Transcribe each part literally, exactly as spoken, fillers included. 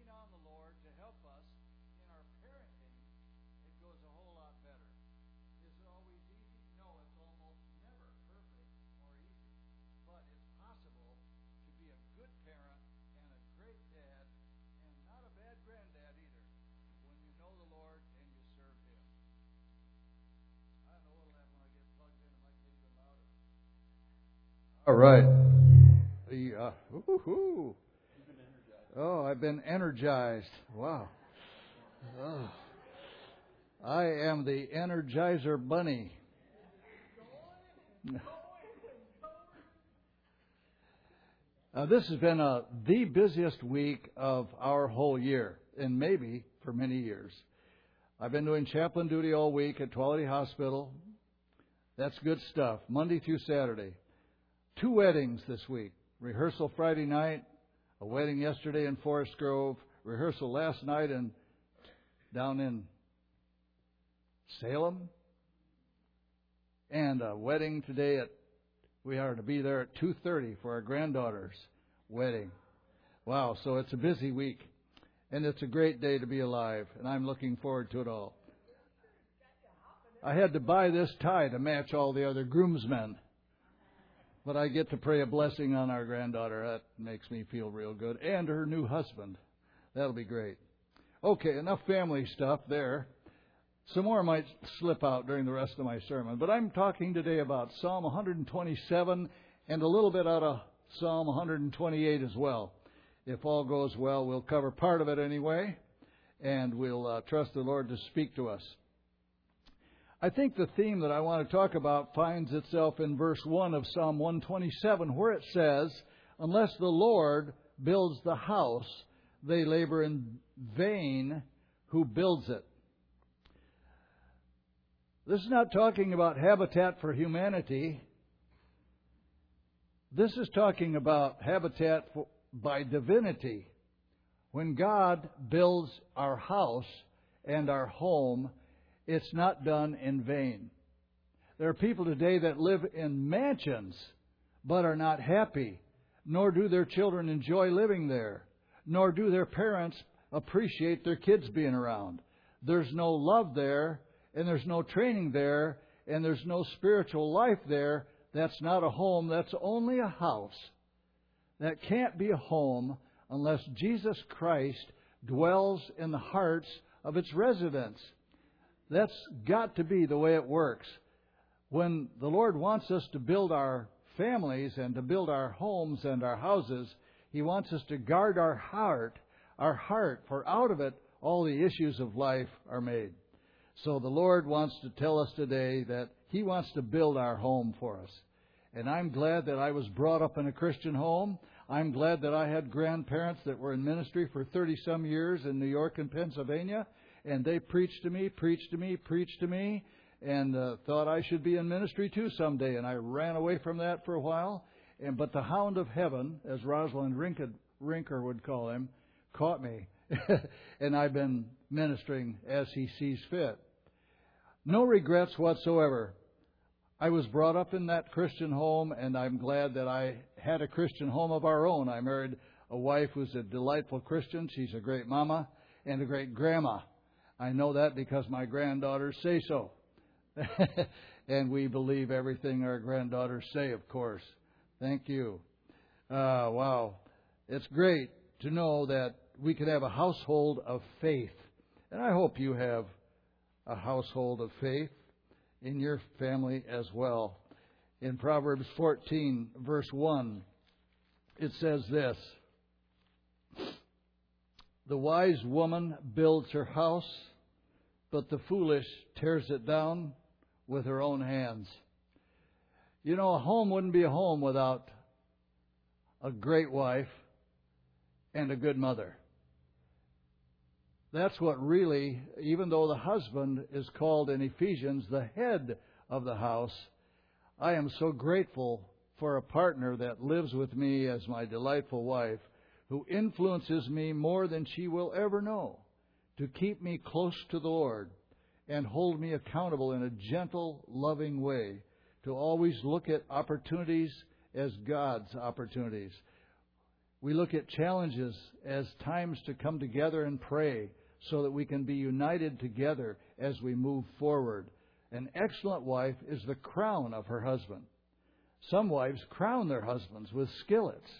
on the Lord to help us in our parenting, it goes a whole lot better. Is it always easy? No, it's almost never perfect or easy. But it's possible to be a good parent and a great dad and not a bad granddad either when you know the Lord and you serve Him. I don't know what'll happen when I get plugged in. It might get even louder. All right. The, uh, woo-hoo. Oh, I've been energized. Wow. Oh. I am the Energizer Bunny. Uh, this has been uh, the busiest week of our whole year, and maybe for many years. I've been doing chaplain duty all week at Tuolumne Hospital. That's good stuff, Monday through Saturday. Two weddings this week. Rehearsal Friday night, a wedding yesterday in Forest Grove, rehearsal last night in down in Salem, and a wedding today at, we are to be there at two thirty for our granddaughter's wedding. Wow, so it's a busy week, and it's a great day to be alive, and I'm looking forward to it all. I had to buy this tie to match all the other groomsmen, but I get to pray a blessing on our granddaughter. That makes me feel real good, and her new husband. That'll be great. Okay, enough family stuff there. Some more might slip out during the rest of my sermon, but I'm talking today about Psalm one twenty-seven and a little bit out of Psalm one twenty-eight as well. If all goes well, we'll cover part of it anyway, and we'll uh, trust the Lord to speak to us. I think the theme that I want to talk about finds itself in verse one of Psalm one twenty-seven, where it says, "Unless the Lord builds the house, they labor in vain who builds it." This is not talking about Habitat for Humanity. This is talking about Habitat for, by divinity. When God builds our house and our home, it's not done in vain. There are people today that live in mansions but are not happy, nor do their children enjoy living there, nor do their parents appreciate their kids being around. There's no love there, and there's no training there, and there's no spiritual life there. That's not a home. That's only a house. That can't be a home unless Jesus Christ dwells in the hearts of its residents. That's got to be the way it works. When the Lord wants us to build our families and to build our homes and our houses, He wants us to guard our heart, our heart, for out of it all the issues of life are made. So the Lord wants to tell us today that He wants to build our home for us. And I'm glad that I was brought up in a Christian home. I'm glad that I had grandparents that were in ministry for thirty-some years in New York and Pennsylvania. And they preached to me, preached to me, preached to me, and uh, thought I should be in ministry too someday. And I ran away from that for a while. And But the hound of heaven, as Rosalind Rinker, Rinker would call him, caught me. And I've been ministering as He sees fit. No regrets whatsoever. I was brought up in that Christian home, and I'm glad that I had a Christian home of our own. I married a wife who's a delightful Christian. She's a great mama and a great grandma. I know that because my granddaughters say so. And we believe everything our granddaughters say, of course. Thank you. Uh, wow. It's great to know that we could have a household of faith. And I hope you have a household of faith in your family as well. In Proverbs fourteen, verse one, it says this: "The wise woman builds her house, but the foolish tears it down with her own hands." You know, a home wouldn't be a home without a great wife and a good mother. That's what really, even though the husband is called in Ephesians the head of the house, I am so grateful for a partner that lives with me as my delightful wife, who influences me more than she will ever know, to keep me close to the Lord and hold me accountable in a gentle, loving way, to always look at opportunities as God's opportunities. We look at challenges as times to come together and pray so that we can be united together as we move forward. An excellent wife is the crown of her husband. Some wives crown their husbands with skillets.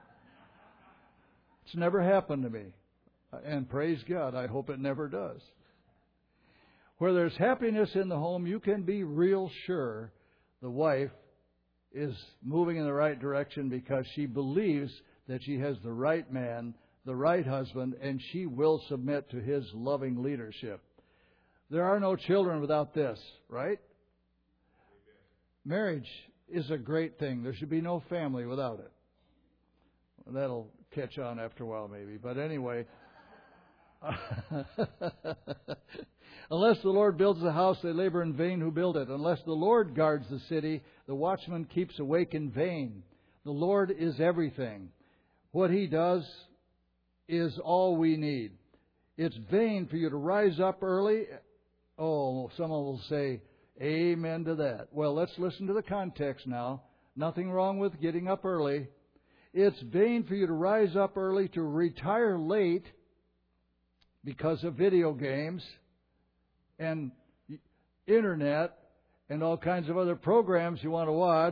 It's never happened to me. And praise God, I hope it never does. Where there's happiness in the home, you can be real sure the wife is moving in the right direction because she believes that she has the right man, the right husband, and she will submit to his loving leadership. There are no children without this, right? Marriage is a great thing. There should be no family without it. That'll catch on after a while, maybe. But anyway, unless the Lord builds the house, they labor in vain who build it. Unless the Lord guards the city, the watchman keeps awake in vain. The Lord is everything. What He does is all we need. It's vain for you to rise up early. Oh, someone will say, amen to that. Well, let's listen to the context now. Nothing wrong with getting up early. It's vain for you to rise up early, to retire late because of video games and internet and all kinds of other programs you want to watch,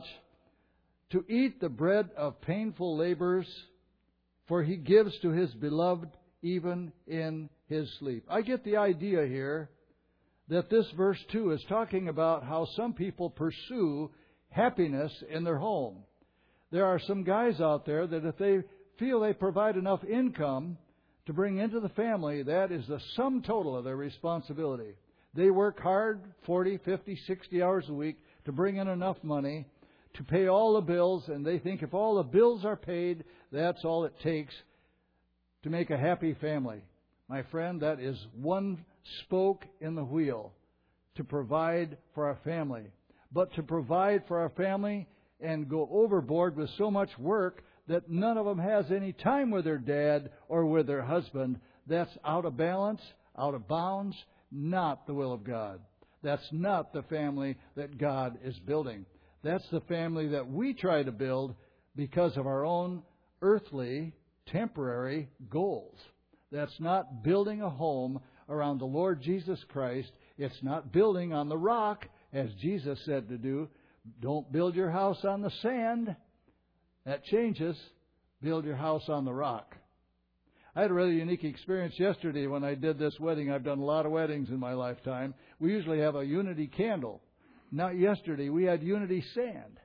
to eat the bread of painful labors, for He gives to His beloved even in His sleep. I get the idea here that this verse two is talking about how some people pursue happiness in their home. There are some guys out there that if they feel they provide enough income to bring into the family, that is the sum total of their responsibility. They work hard, forty, fifty, sixty hours a week to bring in enough money to pay all the bills, and they think if all the bills are paid, that's all it takes to make a happy family. My friend, that is one spoke in the wheel to provide for our family. But to provide for our family and go overboard with so much work that none of them has any time with their dad or with their husband, that's out of balance, out of bounds, not the will of God. That's not the family that God is building. That's the family that we try to build because of our own earthly, temporary goals. That's not building a home around the Lord Jesus Christ. It's not building on the rock, as Jesus said to do. Don't build your house on the sand. That changes. Build your house on the rock. I had a rather unique experience yesterday when I did this wedding. I've done a lot of weddings in my lifetime. We usually have a unity candle. Not yesterday. We had unity sand.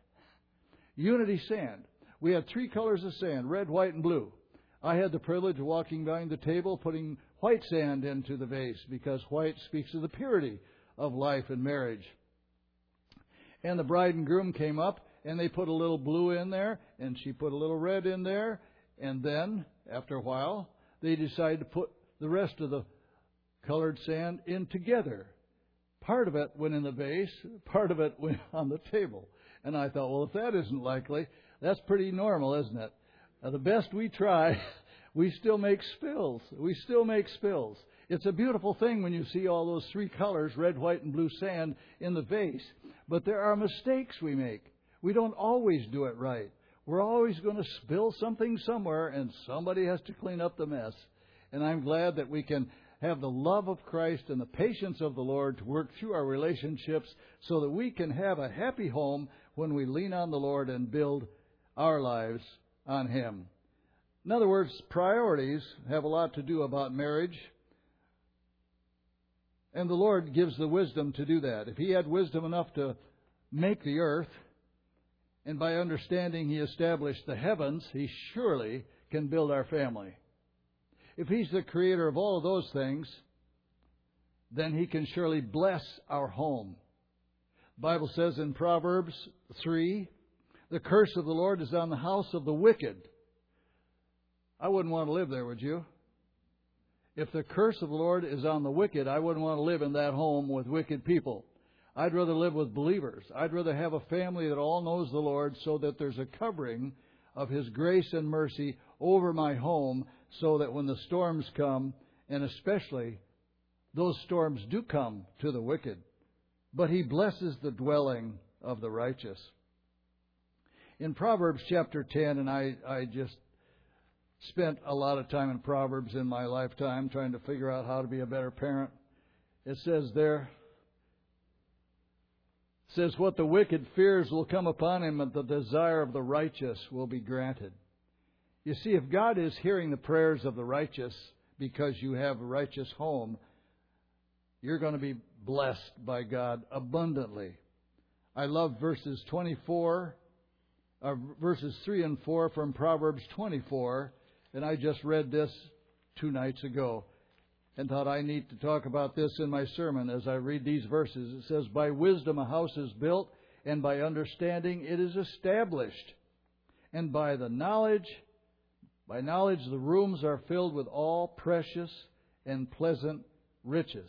Unity sand. We had three colors of sand, red, white, and blue. I had the privilege of walking behind the table, putting white sand into the vase, because white speaks of the purity of life and marriage. And the bride and groom came up, and they put a little blue in there, and she put a little red in there. And then, after a while, they decided to put the rest of the colored sand in together. Part of it went in the vase, part of it went on the table. And I thought, well, if that isn't likely, that's pretty normal, isn't it? Now, the best we try, we still make spills. We still make spills. It's a beautiful thing when you see all those three colors, red, white, and blue sand, in the vase. But there are mistakes we make. We don't always do it right. We're always going to spill something somewhere, and somebody has to clean up the mess. And I'm glad that we can have the love of Christ and the patience of the Lord to work through our relationships so that we can have a happy home when we lean on the Lord and build our lives on Him. In other words, priorities have a lot to do about marriage. And the Lord gives the wisdom to do that. If He had wisdom enough to make the earth, and by understanding He established the heavens, He surely can build our family. If He's the creator of all of those things, then He can surely bless our home. The Bible says in Proverbs three, the curse of the Lord is on the house of the wicked. I wouldn't want to live there, would you? If the curse of the Lord is on the wicked, I wouldn't want to live in that home with wicked people. I'd rather live with believers. I'd rather have a family that all knows the Lord so that there's a covering of His grace and mercy over my home so that when the storms come, and especially those storms do come to the wicked, but He blesses the dwelling of the righteous. In Proverbs chapter ten, and I, I just spent a lot of time in Proverbs in my lifetime trying to figure out how to be a better parent. It says there, it says, what the wicked fears will come upon him, and the desire of the righteous will be granted. You see, if God is hearing the prayers of the righteous because you have a righteous home, you're going to be blessed by God abundantly. I love verses twenty-four, uh, verses three and four from Proverbs twenty-four, and I just read this two nights ago and thought I need to talk about this in my sermon as I read these verses. It says, by wisdom a house is built, and by understanding it is established. And by the knowledge, by knowledge the rooms are filled with all precious and pleasant riches.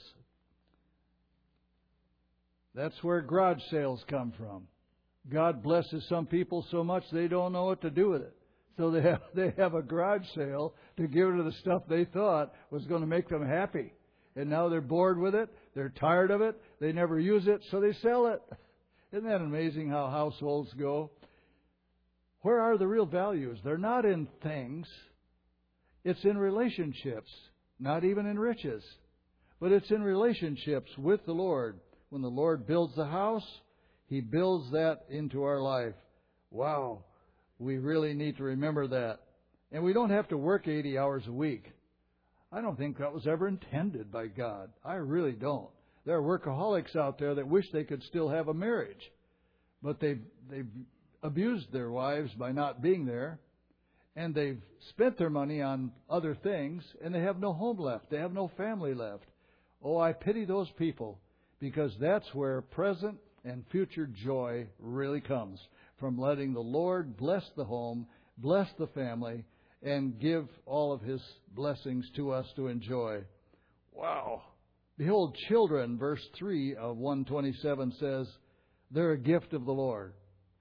That's where garage sales come from. God blesses some people so much they don't know what to do with it. So they have, they have a garage sale to give to the stuff they thought was going to make them happy. And now they're bored with it. They're tired of it. They never use it, so they sell it. Isn't that amazing how households go? Where are the real values? They're not in things. It's in relationships, not even in riches. But it's in relationships with the Lord. When the Lord builds the house, He builds that into our life. Wow. We really need to remember that. And we don't have to work eighty hours a week. I don't think that was ever intended by God. I really don't. There are workaholics out there that wish they could still have a marriage. But they've, they've abused their wives by not being there. And they've spent their money on other things. And they have no home left. They have no family left. Oh, I pity those people. Because that's where present and future joy really comes. From letting the Lord bless the home, bless the family, and give all of His blessings to us to enjoy. Wow. Behold, children, verse three of one twenty-seven says, they're a gift of the Lord.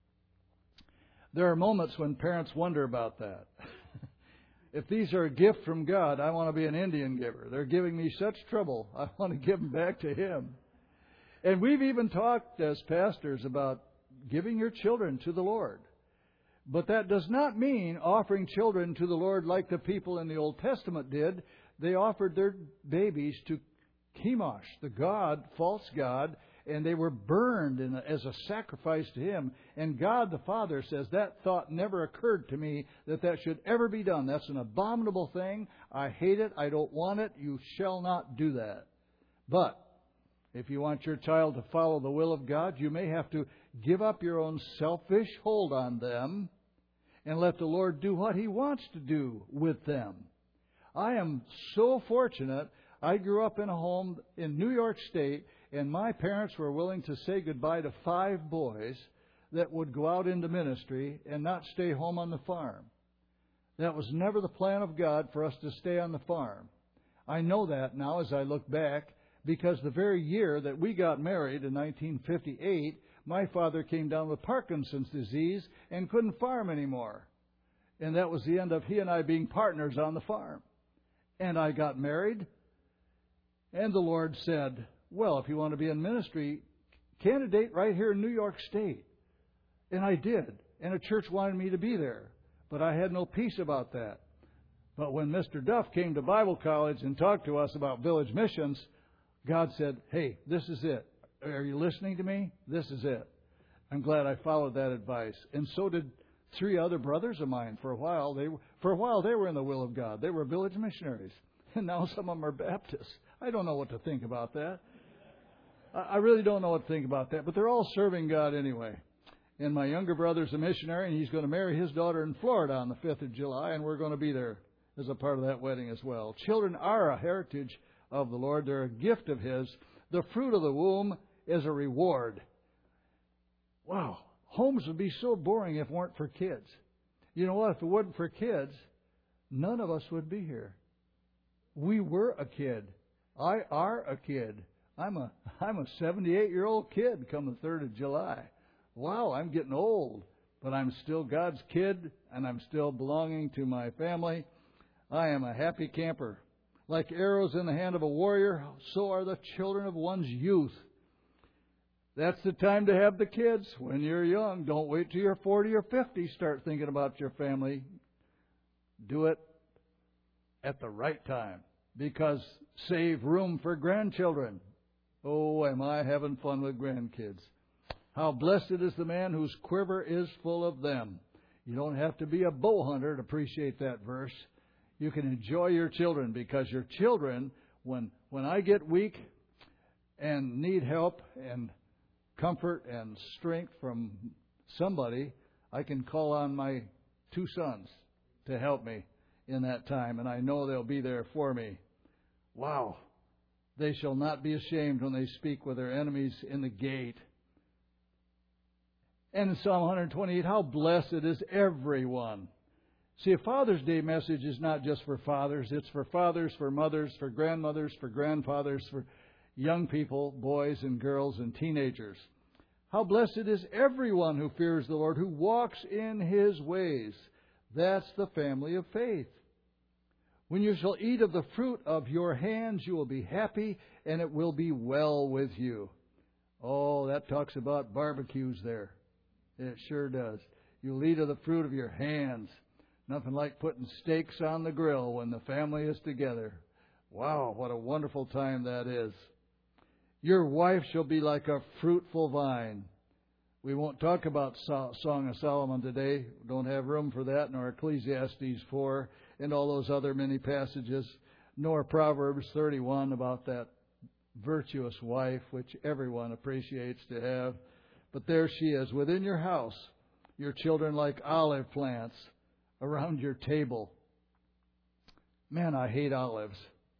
There are moments when parents wonder about that. If these are a gift from God, I want to be an Indian giver. They're giving me such trouble. I want to give them back to Him. And we've even talked as pastors about giving your children to the Lord. But that does not mean offering children to the Lord like the people in the Old Testament did. They offered their babies to Chemosh, the god, false god, and they were burned in a, as a sacrifice to him. And God the Father says, that thought never occurred to me that that should ever be done. That's an abominable thing. I hate it. I don't want it. You shall not do that. But if you want your child to follow the will of God, you may have to give up your own selfish hold on them and let the Lord do what He wants to do with them. I am so fortunate. I grew up in a home in New York State, and my parents were willing to say goodbye to five boys that would go out into ministry and not stay home on the farm. That was never the plan of God for us to stay on the farm. I know that now as I look back, because the very year that we got married in nineteen fifty-eight, my father came down with Parkinson's disease and couldn't farm anymore. And that was the end of he and I being partners on the farm. And I got married, and the Lord said, well, if you want to be in ministry, candidate right here in New York State. And I did. And a church wanted me to be there. But I had no peace about that. But when Mister Duff came to Bible college and talked to us about village missions, God said, hey, this is it. Are you listening to me? This is it. I'm glad I followed that advice. And so did three other brothers of mine. For a while, they were, for a while they were in the will of God. They were village missionaries. And now some of them are Baptists. I don't know what to think about that. I really don't know what to think about that. But they're all serving God anyway. And my younger brother's a missionary, and he's going to marry his daughter in Florida on the fifth of July, and we're going to be there as a part of that wedding as well. Children are a heritage of the Lord. They're a gift of His. The fruit of the womb is a reward. Wow. Homes would be so boring if it weren't for kids. You know what? If it wasn't for kids, none of us would be here. We were a kid. I are a kid. I'm a I'm a seventy-eight-year-old kid come the third of July. Wow, I'm getting old. But I'm still God's kid, and I'm still belonging to my family. I am a happy camper. Like arrows in the hand of a warrior, so are the children of one's youth. That's the time to have the kids when you're young. Don't wait till you're forty or fifty. Start thinking about your family. Do it at the right time, because save room for grandchildren. Oh, am I having fun with grandkids. How blessed is the man whose quiver is full of them. You don't have to be a bow hunter to appreciate that verse. You can enjoy your children, because your children, when when I get weak and need help and comfort and strength from somebody, I can call on my two sons to help me in that time, and I know they'll be there for me. Wow. They shall not be ashamed when they speak with their enemies in the gate. And in Psalm one twenty-eight, how blessed is everyone. See, a Father's Day message is not just for fathers. It's for fathers, for mothers, for grandmothers, for grandfathers, for young people, boys and girls and teenagers. How blessed is everyone who fears the Lord, who walks in His ways. That's the family of faith. When you shall eat of the fruit of your hands, you will be happy, and it will be well with you. Oh, that talks about barbecues there. It sure does. You'll eat of the fruit of your hands. Nothing like putting steaks on the grill when the family is together. Wow, what a wonderful time that is. Your wife shall be like a fruitful vine. We won't talk about Song of Solomon today. We don't have room for that, nor Ecclesiastes four and all those other many passages, nor Proverbs thirty-one about that virtuous wife, which everyone appreciates to have. But there she is, within your house, your children like olive plants around your table. Man, I hate olives.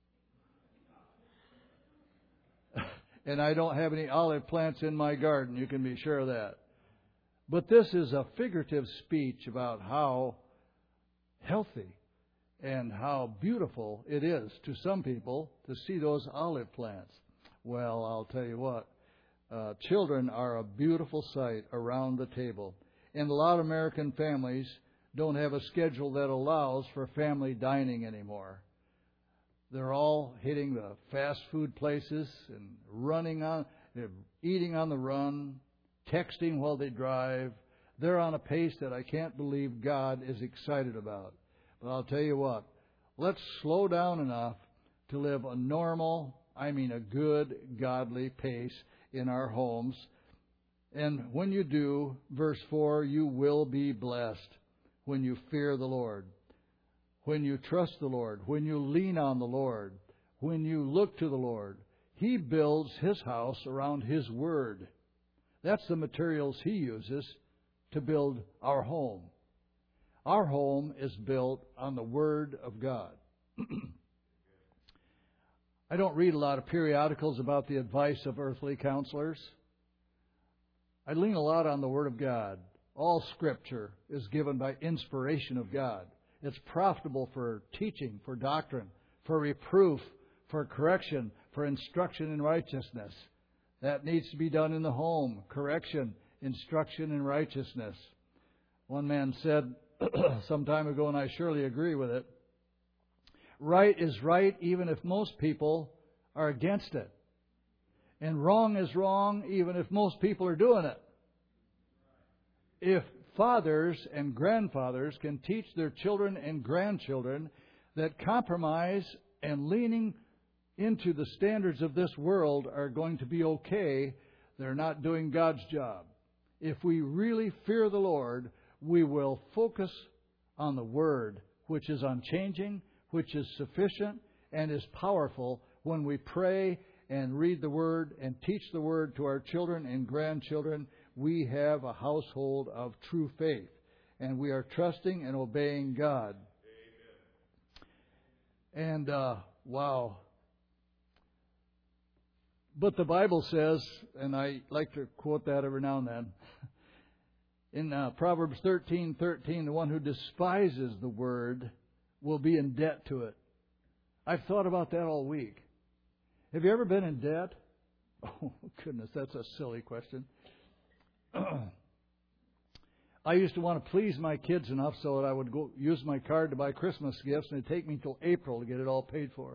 And I don't have any olive plants in my garden, you can be sure of that. But this is a figurative speech about how healthy and how beautiful it is to some people to see those olive plants. Well, I'll tell you what, uh, children are a beautiful sight around the table. And a lot of American families don't have a schedule that allows for family dining anymore. They're all hitting the fast food places and running on, eating on the run, texting while they drive. They're on a pace that I can't believe God is excited about. But I'll tell you what, let's slow down enough to live a normal, I mean a good, godly pace in our homes. And when you do, verse four, you will be blessed when you fear the Lord. When you trust the Lord, when you lean on the Lord, when you look to the Lord. He builds His house around His Word. That's the materials He uses to build our home. Our home is built on the Word of God. I don't read a lot of periodicals about the advice of earthly counselors. I lean a lot on the Word of God. All Scripture is given by inspiration of God. It's profitable for teaching, for doctrine, for reproof, for correction, for instruction in righteousness. That needs to be done in the home. Correction, instruction in righteousness. One man said some time ago, and I surely agree with it, right is right even if most people are against it. And wrong is wrong even if most people are doing it. If fathers and grandfathers can teach their children and grandchildren that compromise and leaning into the standards of this world are going to be okay, they're not doing God's job. If we really fear the Lord, we will focus on the Word, which is unchanging, which is sufficient, and is powerful when we pray and read the Word and teach the Word to our children and grandchildren. We have a household of true faith, and we are trusting and obeying God. Amen. And, uh, wow. But the Bible says, and I like to quote that every now and then, in uh, Proverbs thirteen thirteen, the one who despises the Word will be in debt to it. I've thought about that all week. Have you ever been in debt? Oh, goodness, that's a silly question. I used to want to please my kids enough so that I would go use my card to buy Christmas gifts, and it'd take me until April to get it all paid for.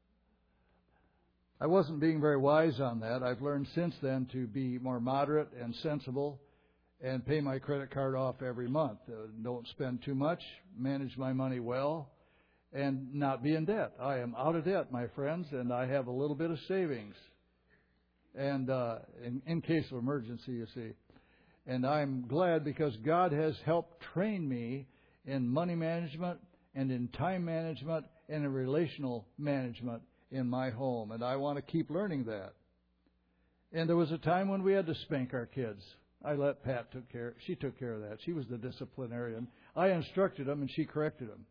I wasn't being very wise on that. I've learned since then to be more moderate and sensible and pay my credit card off every month. Uh, don't spend too much, manage my money well, and not be in debt. I am out of debt, my friends, and I have a little bit of savings. And uh, in, in case of emergency, you see. And I'm glad because God has helped train me in money management and in time management and in relational management in my home. And I want to keep learning that. And there was a time when we had to spank our kids. I let Pat took care. She took care of that. She was the disciplinarian. I instructed them and she corrected them.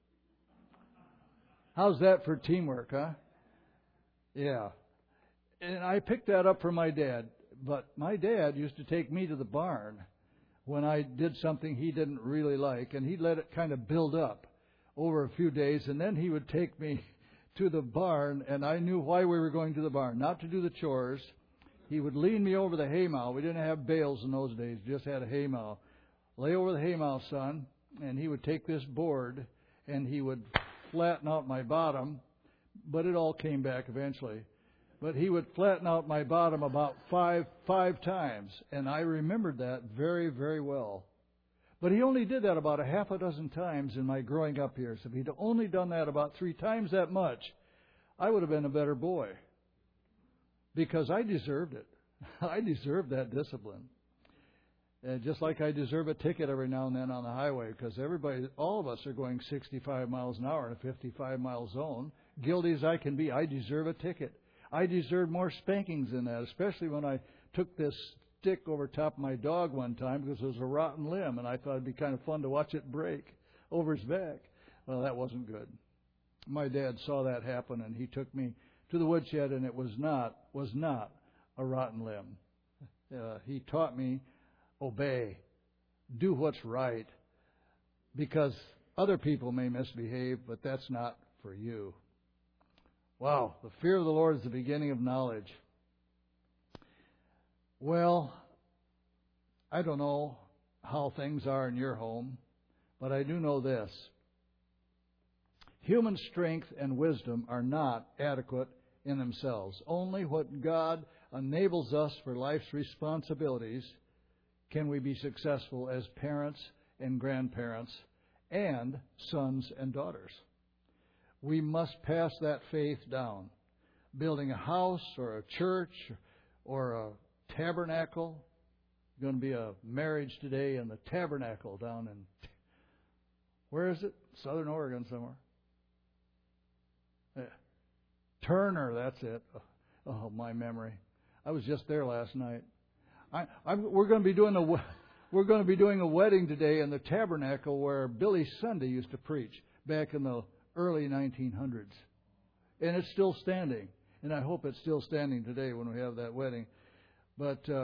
How's that for teamwork, huh? Yeah. And I picked that up from my dad. But my dad used to take me to the barn when I did something he didn't really like, and he'd let it kind of build up over a few days, and then he would take me to the barn, and I knew why we were going to the barn, not to do the chores. He would lean me over the haymow. We didn't have bales in those days, just had a haymow. Lay over the haymow, son, and he would take this board, and he would flatten out my bottom, but it all came back eventually. But he would flatten out my bottom about five five times, and I remembered that very, very well. But he only did that about a half a dozen times in my growing up years. If he'd only done that about three times that much, I would have been a better boy. Because I deserved it. I deserved that discipline. And just like I deserve a ticket every now and then on the highway, because everybody, all of us are going sixty-five miles an hour in a fifty-five mile zone. Guilty as I can be, I deserve a ticket. I deserved more spankings than that, especially when I took this stick over top of my dog one time because it was a rotten limb, and I thought it'd be kind of fun to watch it break over his back. Well, that wasn't good. My dad saw that happen, and he took me to the woodshed, and it was not was not a rotten limb. Uh, he taught me, obey, do what's right, because other people may misbehave, but that's not for you. Wow, the fear of the Lord is the beginning of knowledge. Well, I don't know how things are in your home, but I do know this. Human strength and wisdom are not adequate in themselves. Only what God enables us for life's responsibilities can we be successful as parents and grandparents and sons and daughters. We must pass that faith down. Building a house or a church or a tabernacle. Going to be a marriage today in the tabernacle down in, where is it? Southern Oregon somewhere. Yeah. Turner, that's it. Oh, my memory. I was just there last night. I, I'm, we're going to be doing a we're going to be doing a wedding today in the tabernacle where Billy Sunday used to preach back in the early nineteen hundreds. And it's still standing. And I hope it's still standing today when we have that wedding. But uh,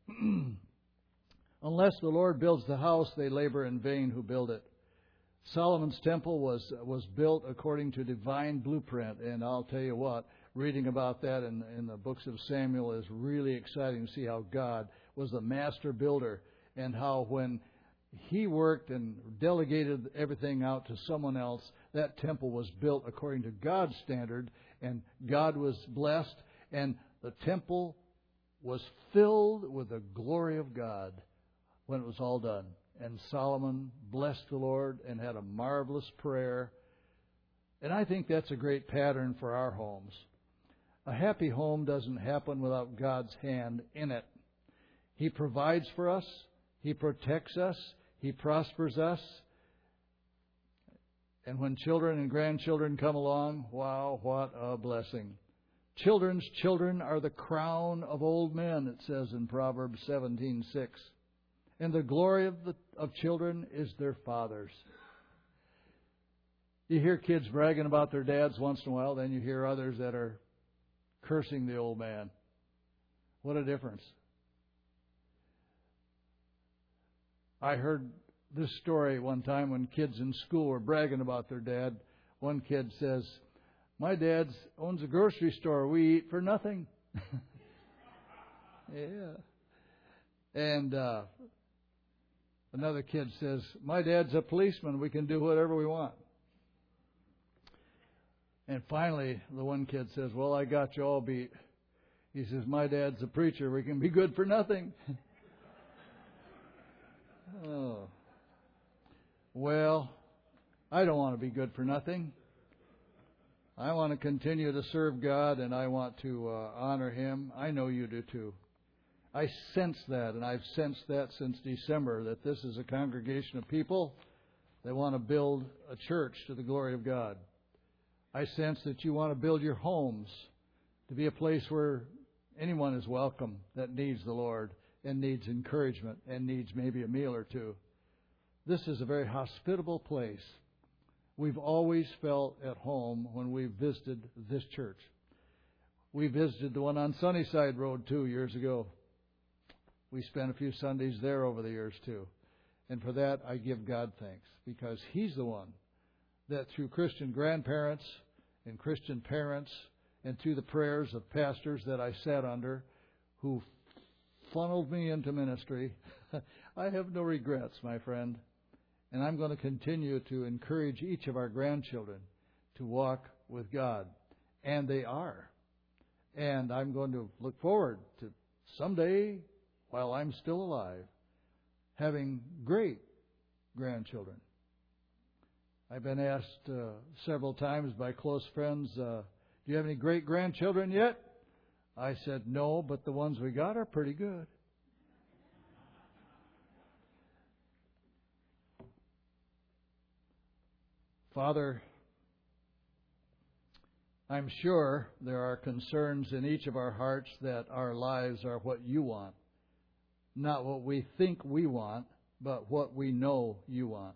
unless the Lord builds the house, they labor in vain who build it. Solomon's temple was was built according to divine blueprint. And I'll tell you what, reading about that in, in the books of Samuel is really exciting to see how God was the master builder and how when He worked and delegated everything out to someone else, that temple was built according to God's standard, and God was blessed, and the temple was filled with the glory of God when it was all done. And Solomon blessed the Lord and had a marvelous prayer. And I think that's a great pattern for our homes. A happy home doesn't happen without God's hand in it. He provides for us. He protects us. He prospers us. And when children and grandchildren come along, wow, what a blessing. Children's children are the crown of old men, it says in Proverbs seventeen six. And the glory of the of children is their fathers. You hear kids bragging about their dads once in a while, then you hear others that are cursing the old man. What a difference. I heard this story one time when kids in school were bragging about their dad. One kid says, "My dad owns a grocery store. We eat for nothing." Yeah. And uh, another kid says, "My dad's a policeman. We can do whatever we want." And finally, the one kid says, "Well, I got you all beat." He says, "My dad's a preacher. We can be good for nothing." Oh. Well, I don't want to be good for nothing. I want to continue to serve God, and I want to uh, honor Him. I know you do too. I sense that, and I've sensed that since December, that this is a congregation of people that want to build a church to the glory of God. I sense that you want to build your homes to be a place where anyone is welcome that needs the Lord and needs encouragement and needs maybe a meal or two. This is a very hospitable place. We've always felt at home when we visited this church. We visited the one on Sunnyside Road two years ago. We spent a few Sundays there over the years too. And for that, I give God thanks, because He's the one that through Christian grandparents and Christian parents and through the prayers of pastors that I sat under who funneled me into ministry, I have no regrets, my friend. And I'm going to continue to encourage each of our grandchildren to walk with God. And they are. And I'm going to look forward to someday, while I'm still alive, having great grandchildren. I've been asked uh, several times by close friends, uh, do you have any great grandchildren yet? I said, no, but the ones we got are pretty good. Father, I'm sure there are concerns in each of our hearts that our lives are what you want. Not what we think we want, but what we know you want.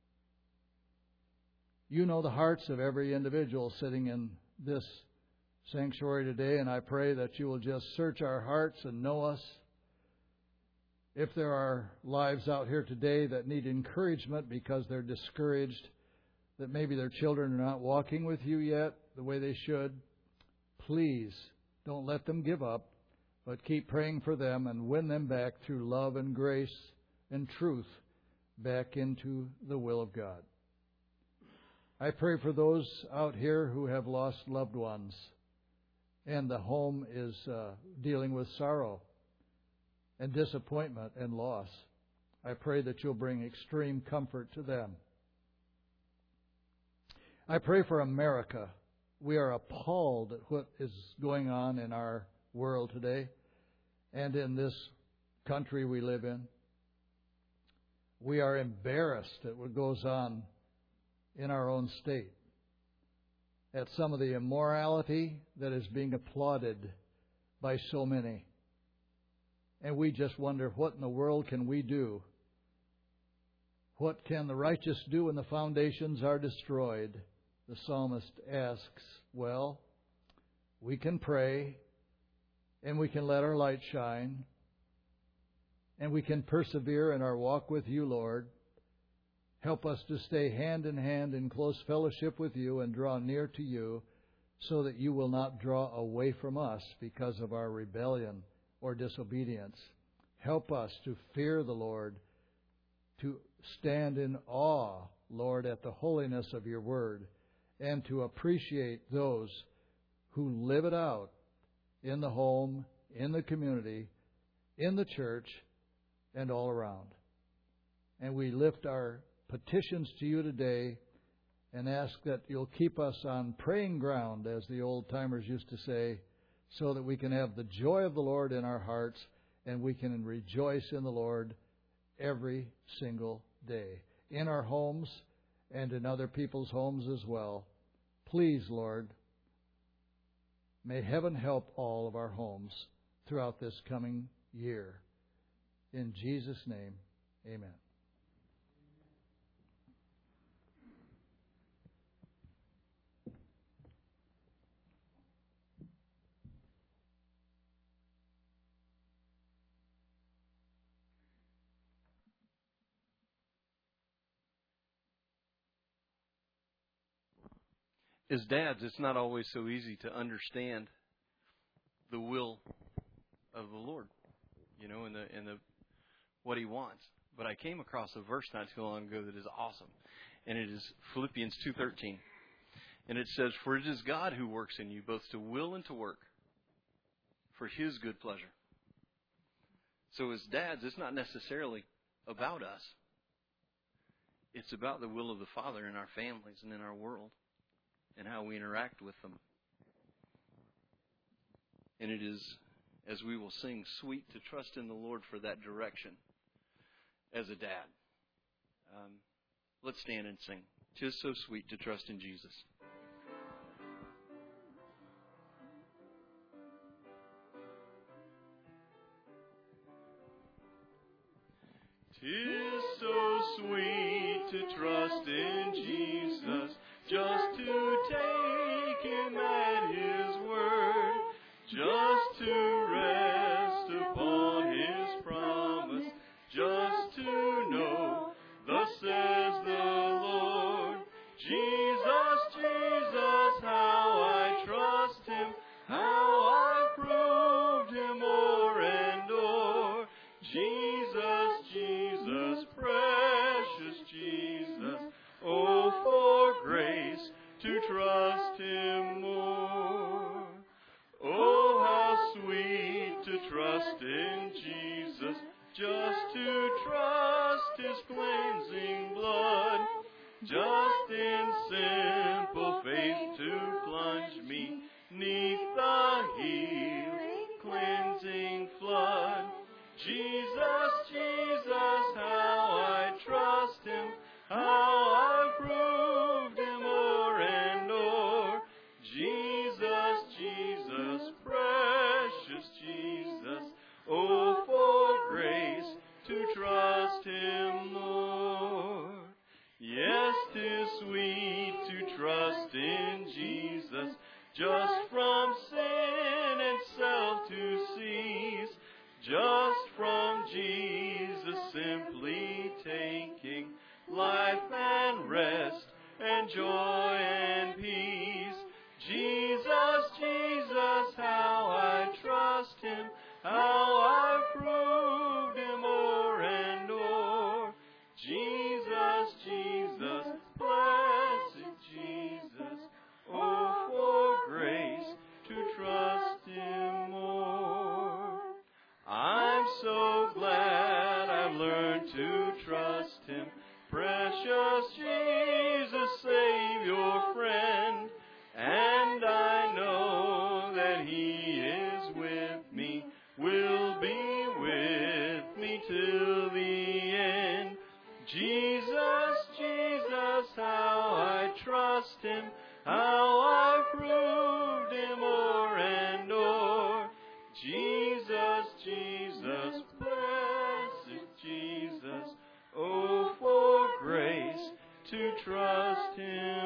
You know the hearts of every individual sitting in this sanctuary today, and I pray that you will just search our hearts and know us. If there are lives out here today that need encouragement because they're discouraged, that maybe their children are not walking with you yet the way they should, please don't let them give up, but keep praying for them and win them back through love and grace and truth back into the will of God. I pray for those out here who have lost loved ones and the home is uh, dealing with sorrow and disappointment and loss. I pray that you'll bring extreme comfort to them. I pray for America. We are appalled at what is going on in our world today and in this country we live in. We are embarrassed at what goes on in our own state, at some of the immorality that is being applauded by so many. And we just wonder, what in the world can we do? What can the righteous do when the foundations are destroyed? The psalmist asks, well, we can pray, and we can let our light shine, and we can persevere in our walk with you, Lord. Help us to stay hand in hand in close fellowship with you and draw near to you, so that you will not draw away from us because of our rebellion or disobedience. Help us to fear the Lord, to stand in awe, Lord, at the holiness of your word, and to appreciate those who live it out in the home, in the community, in the church, and all around. And we lift our petitions to you today and ask that you'll keep us on praying ground, as the old-timers used to say, so that we can have the joy of the Lord in our hearts and we can rejoice in the Lord every single day, in our homes and in other people's homes as well. Please, Lord, may heaven help all of our homes throughout this coming year. In Jesus' name, amen. As dads, it's not always so easy to understand the will of the Lord, you know, and the and the what He wants. But I came across a verse not too long ago that is awesome, and it is Philippians two thirteen, and it says, "For it is God who works in you both to will and to work for His good pleasure." So as dads, it's not necessarily about us. It's about the will of the Father in our families and in our world. and how we interact with them. And it is, as we will sing, sweet to trust in the Lord for that direction as a dad. Um, let's stand and sing. 'Tis so sweet to trust in Jesus. Tis so sweet to trust in Jesus, just to take Him at His word, just to rest upon His promise, just to know, thus says the Lord. Jesus, Jesus, how I trust Him, how I've proved Him o'er and o'er. Jesus, Jesus, precious Jesus, oh, for grace to trust Him more. Oh, how sweet to trust in Jesus, just to trust His cleansing blood, just in simple faith to plunge me 'neath the healing, cleansing flood. Jesus, Jesus, how I trust Him, how I've proved Him o'er and o'er. Jesus, Jesus, precious Jesus, oh, for grace to trust Him, Lord. Yes, 'tis sweet to trust in Jesus, just from sin and self to cease, just from Jesus simply taking life and rest and joy and peace. Jesus, Jesus, how I trust Him, how I've proved Him o'er and o'er. Jesus, Jesus, blessed Jesus, oh, for grace to trust Him more. I'm so glad I've learned to trust Him, precious Jesus, Savior, friend, and I know that He is with me, will be with me till the end. Jesus, Jesus, how I trust Him, how I've proved Him o'er and o'er. Jesus, Jesus, blessed Jesus, oh, for grace to trust Him